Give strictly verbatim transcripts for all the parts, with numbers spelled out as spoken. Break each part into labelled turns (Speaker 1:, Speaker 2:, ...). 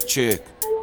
Speaker 1: чек.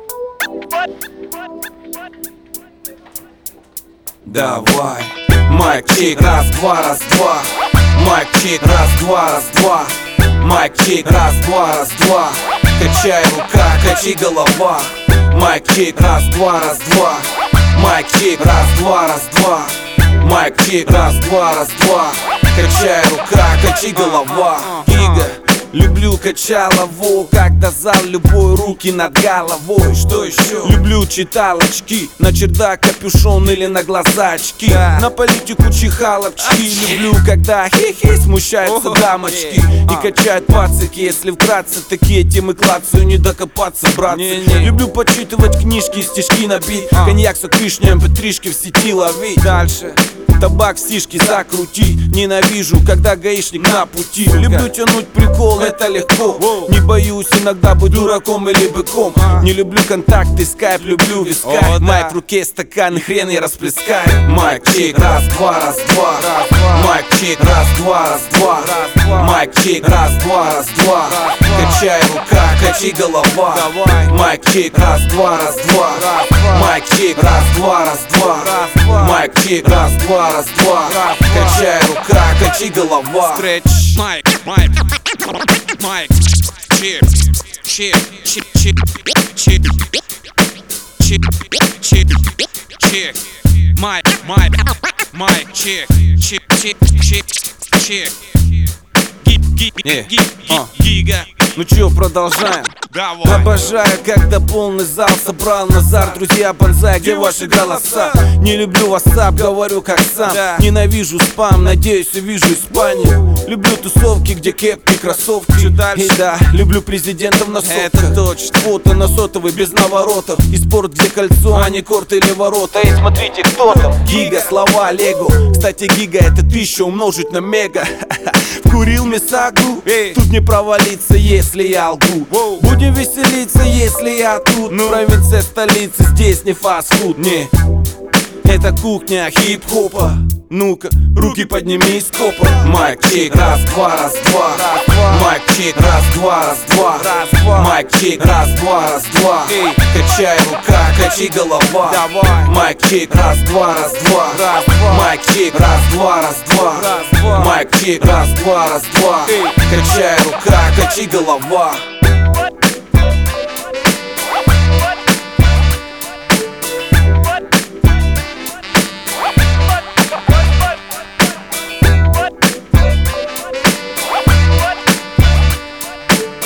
Speaker 1: Давай. Майк чек, раз, два, раз, два. Майк чек, раз, два, раз, два. Майк чек, раз, два, раз, два. Качай рука, качай голова. Майк чек, раз, два, раз, два. Майк чек, раз, два, раз, два. Майк чек, раз, два, раз, два. Качай рука, качай голова. Гига. Люблю качалову, когда зал любой, руки над головой. Что еще? Люблю читалочки, на чердак капюшон или на глаза очки, да. На политику чихаловчки. Люблю, когда хи-хи смущаются дамочки и качают пацики. Если вкратце такие темы клацаю, не докопаться, братцы. не, не. Люблю почитывать книжки, стишки набить, а. Коньяк, сок, вишня, эм пэ три-шки в сети ловить. Дальше табак, стишки закрути. Ненавижу, когда гаишник на пути. Люблю тянуть прикол, это легко. Не боюсь иногда быть дураком или быком. Не люблю контакты, скайп, люблю вискарь. Майк в руке, стакан, хрен я расплескаю. Майк чек, раз, два, раз, два. Майк чек, раз, два, раз, два. Майк чек, раз, два, раз, два. Качай рука, качай голова. Майк чек, раз, два, раз, два. Майк чек, раз, два, раз, два. Майк чек, раз, два, раз, два. Качай рука, качай голова.
Speaker 2: Стретч. Майк, майк, майк, чек, чек, чек, чек, чек, чек, чек, чек. Майк, майк, майк, чек, чек, чек, чек, чек. Гига.
Speaker 1: Ну чё, продолжаем?
Speaker 2: Давай.
Speaker 1: Обожаю, когда полный зал собрал Назар, друзья, бонзай, где ваши голоса? Не люблю ватсап, говорю как сам, да. Ненавижу спам, надеюсь увижу Испанию. Люблю тусовки, где кепки, кроссовки.
Speaker 2: Чё дальше?
Speaker 1: И да, люблю президентов на сотках.
Speaker 2: Это точно.
Speaker 1: Фото на сотовый без наворотов. И спорт, где кольцо, а не корт или ворота. Эй, смотрите, кто там? Гига, слова, лего. Кстати, гига это тысяча умножить на мега. Вкурил месагу, тут не провалиться, если я лгу. Будем веселиться, если я тут. ну. Провинция, столица, здесь не фастфуд, не. Это кухня хип-хопа. Ну-ка, руки подними из копа. Майк чек, раз, два, раз, два. Майк чек, раз, два, раз, два. Майк чек, раз, два, раз, два. Качай рука, качай голова. Майк чек, раз, два, раз, два. Майк чек, раз, два, раз, два. Майк чек, раз, два, раз, два. Качай рука, качай голова.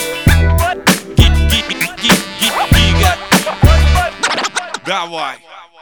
Speaker 2: Давай.